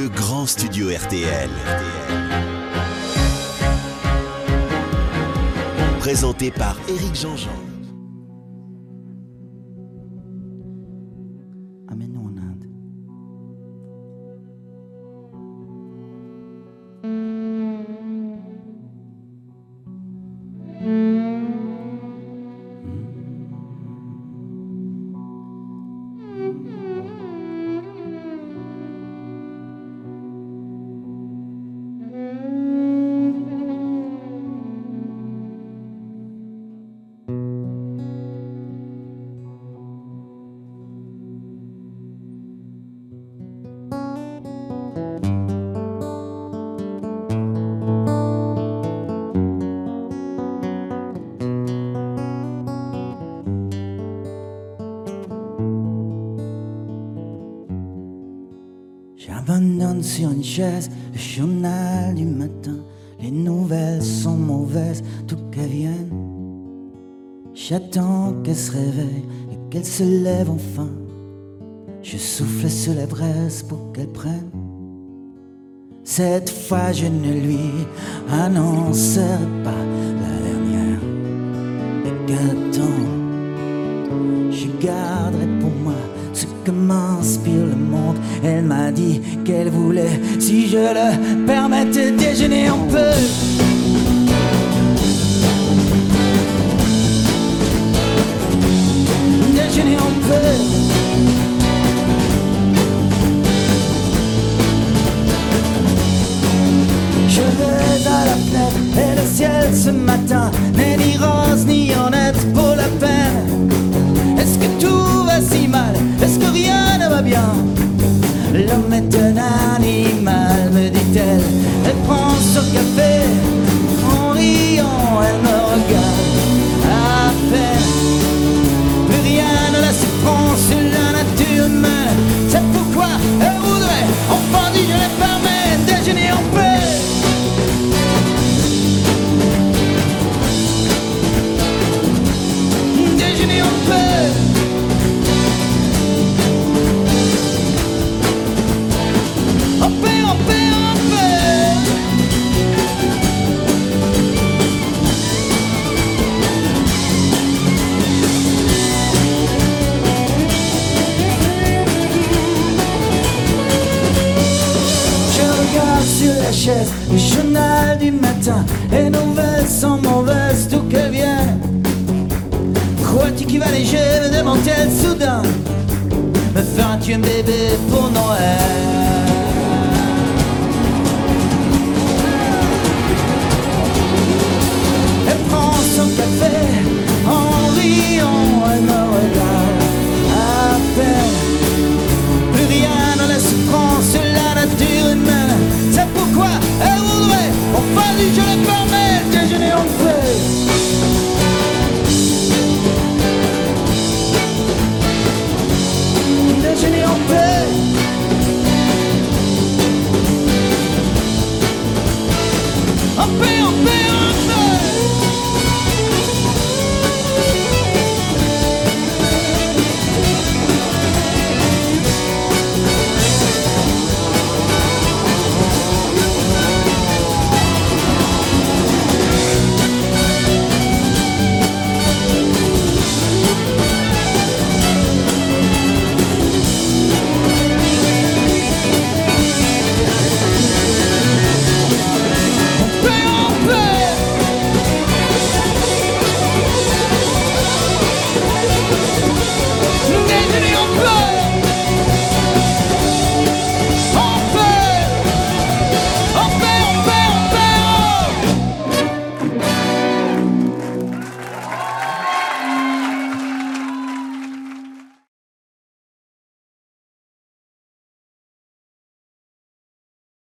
Le grand studio RTL. Présenté par Éric Jean-Jean. Amène-nous en Inde. J'abandonne sur une chaise le journal du matin. Les nouvelles sont mauvaises, tout qu'elles viennent. J'attends qu'elle se réveille et qu'elle se lève enfin. Je souffle sur la braise pour qu'elle prenne. Cette fois je ne lui annoncerai pas la dernière. Et qu'attends, je garderai pour moi ce que m'inspire le monde. Elle m'a dit qu'elle voulait, si je le permettais, déjeuner un peu. Déjeuner un peu. Je vais à la fenêtre et le ciel ce matin n'est ni rose ni honnête pour la peine. Est-ce que tout va si mal? Est-ce que rien ne va bien? L'homme est un animal, me dit-elle. Elle prend son café, en riant, elle me regarde à peine. Plus rien ne la surprend sur la nature humaine. C'est pourquoi elle voudrait, enfin dit je les permets, déjeuner en paix. Déjeuner en paix. En paix, en paix, en paix. Je regarde sur la chaise le journal du matin. Les nouvelles sont mauvaises, d'où qu'elles viennent. Crois-tu qu'il va léger, me demande-t-elle soudain. Me feras-tu un bébé pour Noël?